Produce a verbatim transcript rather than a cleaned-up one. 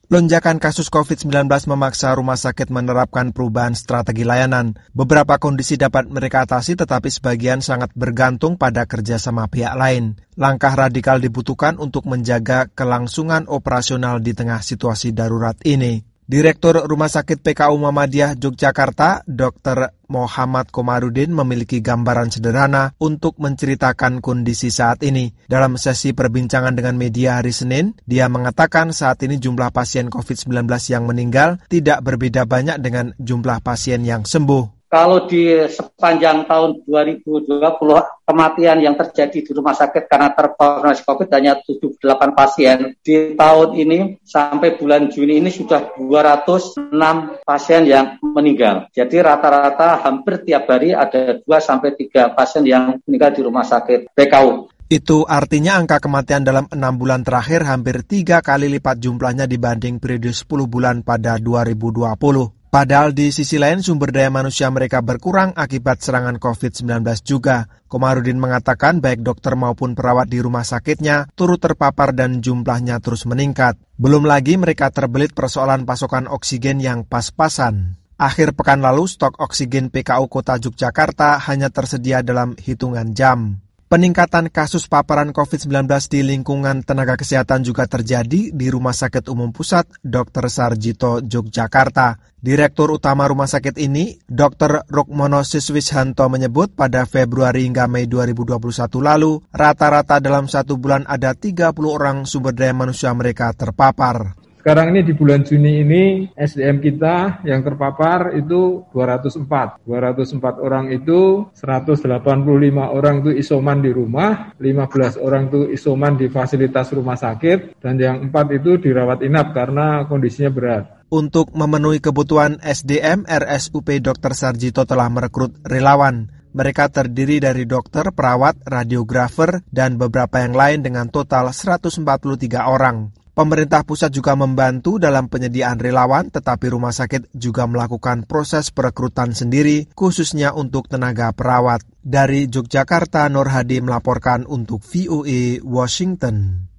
Lonjakan kasus covid sembilan belas memaksa rumah sakit menerapkan perubahan strategi layanan. Beberapa kondisi dapat mereka atasi tetapi sebagian sangat bergantung pada kerjasama pihak lain. Langkah radikal dibutuhkan untuk menjaga kelangsungan operasional di tengah situasi darurat ini. Direktur Rumah Sakit P K U Muhammadiyah Yogyakarta, Dokter Muhammad Komarudin memiliki gambaran sederhana untuk menceritakan kondisi saat ini. Dalam sesi perbincangan dengan media hari Senin, dia mengatakan saat ini jumlah pasien covid sembilan belas yang meninggal tidak berbeda banyak dengan jumlah pasien yang sembuh. Kalau di sepanjang tahun dua ribu dua puluh kematian yang terjadi di rumah sakit karena terkonfirmasi COVID hanya tujuh puluh delapan pasien. Di tahun ini sampai bulan Juni ini sudah dua ratus enam pasien yang meninggal. Jadi rata-rata hampir tiap hari ada dua sampai tiga pasien yang meninggal di rumah sakit P K U. Itu artinya angka kematian dalam enam bulan terakhir hampir tiga kali lipat jumlahnya dibanding periode sepuluh bulan pada dua ribu dua puluh. Padahal di sisi lain sumber daya manusia mereka berkurang akibat serangan covid sembilan belas juga. Komarudin mengatakan baik dokter maupun perawat di rumah sakitnya turut terpapar dan jumlahnya terus meningkat. Belum lagi mereka terbelit persoalan pasokan oksigen yang pas-pasan. Akhir pekan lalu stok oksigen P K U Kota Yogyakarta hanya tersedia dalam hitungan jam. Peningkatan kasus paparan covid sembilan belas di lingkungan tenaga kesehatan juga terjadi di Rumah Sakit Umum Pusat Dokter Sarjito Yogyakarta. Direktur utama rumah sakit ini, Dokter Rukmono Siswishanto menyebut pada Februari hingga Mei dua ribu dua puluh satu lalu, rata-rata dalam satu bulan ada tiga puluh orang sumber daya manusia mereka terpapar. Sekarang ini di bulan Juni ini S D M kita yang terpapar itu dua ratus empat. dua ratus empat orang itu seratus delapan puluh lima orang itu isoman di rumah, lima belas orang itu isoman di fasilitas rumah sakit, dan yang empat itu dirawat inap karena kondisinya berat. Untuk memenuhi kebutuhan S D M, R S U P Dokter Sarjito telah merekrut relawan. Mereka terdiri dari dokter, perawat, radiografer, dan beberapa yang lain dengan total seratus empat puluh tiga orang. Pemerintah pusat juga membantu dalam penyediaan relawan, tetapi rumah sakit juga melakukan proses perekrutan sendiri, khususnya untuk tenaga perawat. Dari Yogyakarta, Nur Hadi melaporkan untuk V O A Washington.